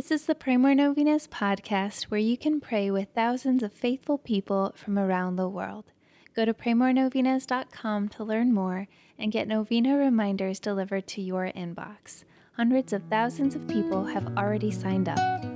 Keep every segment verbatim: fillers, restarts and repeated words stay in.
This is the Pray More Novenas podcast, where you can pray with thousands of faithful people from around the world. Go to pray more novenas dot com to learn more and get novena reminders delivered to your inbox. Hundreds of thousands of people have already signed up.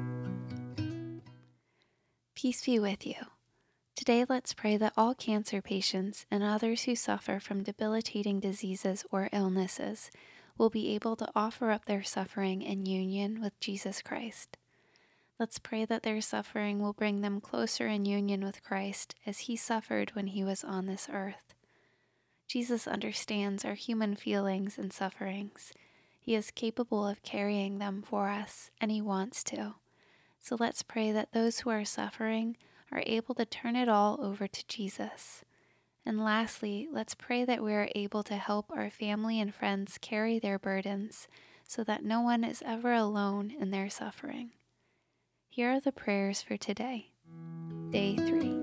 Peace be with you. Today, let's pray that all cancer patients and others who suffer from debilitating diseases or illnesses will be able to offer up their suffering in union with Jesus Christ. Let's pray that their suffering will bring them closer in union with Christ as he suffered when he was on this earth. Jesus understands our human feelings and sufferings. He is capable of carrying them for us, and he wants to. So let's pray that those who are suffering are able to turn it all over to Jesus. And lastly, let's pray that we are able to help our family and friends carry their burdens so that no one is ever alone in their suffering. Here are the prayers for today, day three.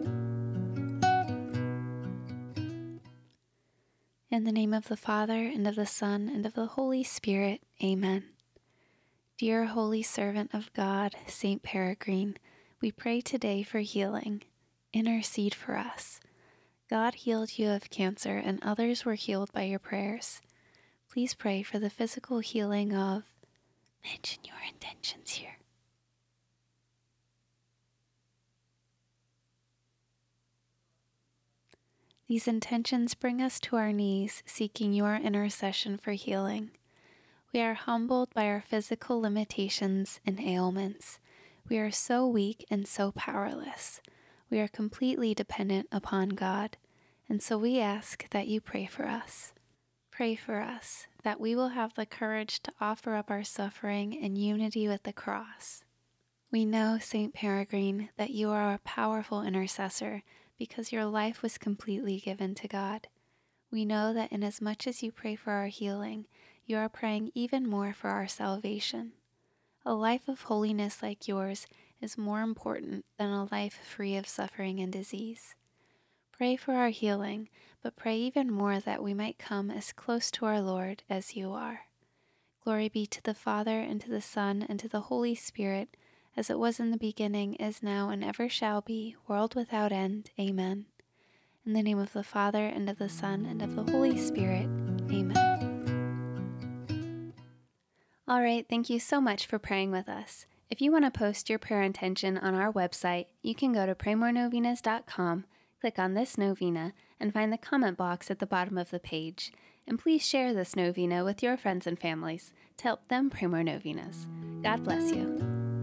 In the name of the Father, and of the Son, and of the Holy Spirit, amen. Dear Holy Servant of God, Saint Peregrine, we pray today for healing. Intercede for us. God healed you of cancer, and others were healed by your prayers. Please pray for the physical healing of... Mention your intentions here. These intentions bring us to our knees, seeking your intercession for healing. We are humbled by our physical limitations and ailments. We are so weak and so powerless. We are completely dependent upon God, and so we ask that you pray for us. Pray for us that we will have the courage to offer up our suffering in unity with the cross. We know, Saint Peregrine, that you are a powerful intercessor because your life was completely given to God. We know that inasmuch as you pray for our healing, you are praying even more for our salvation. A life of holiness like yours is more important than a life free of suffering and disease. Pray for our healing, but pray even more that we might come as close to our Lord as you are. Glory be to the Father, and to the Son, and to the Holy Spirit, as it was in the beginning, is now, and ever shall be, world without end. Amen. In the name of the Father, and of the Son, and of the Holy Spirit. Amen. All right, thank you so much for praying with us. If you want to post your prayer intention on our website, you can go to pray more novenas dot com, click on this novena, and find the comment box at the bottom of the page. And please share this novena with your friends and families to help them pray more novenas. God bless you.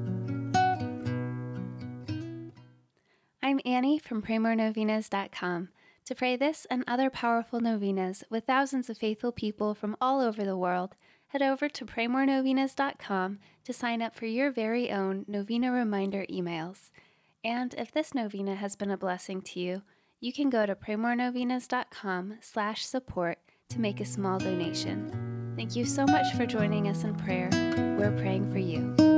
I'm Annie from pray more novenas dot com. To pray this and other powerful novenas with thousands of faithful people from all over the world, head over to pray more novenas dot com to sign up for your very own novena reminder emails. And if this novena has been a blessing to you, you can go to pray more novenas dot com slash support to make a small donation. Thank you so much for joining us in prayer. We're praying for you.